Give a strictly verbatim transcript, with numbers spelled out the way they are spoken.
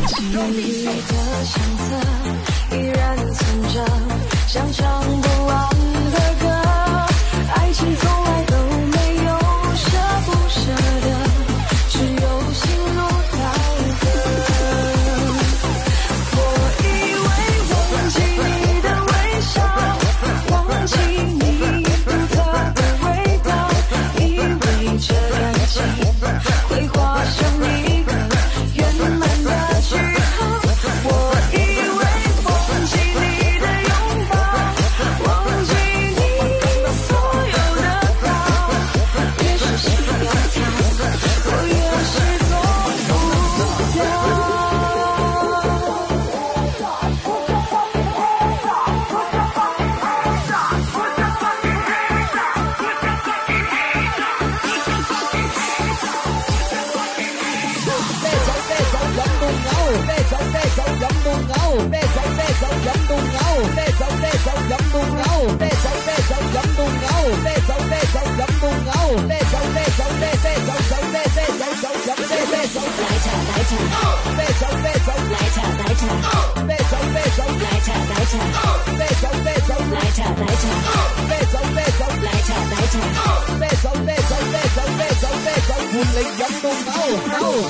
忆的相册依然存着，像唱不完的歌。爱情从来都没有舍不舍得，只有心如刀割。我以为忘记你的微笑，忘记你独特的味道，以为这感情会画上一个圆满的句号。我以为忘记你的拥抱，忘记你所有的好，越是想要逃，我越是做不掉。 活力飲到嘔嘔。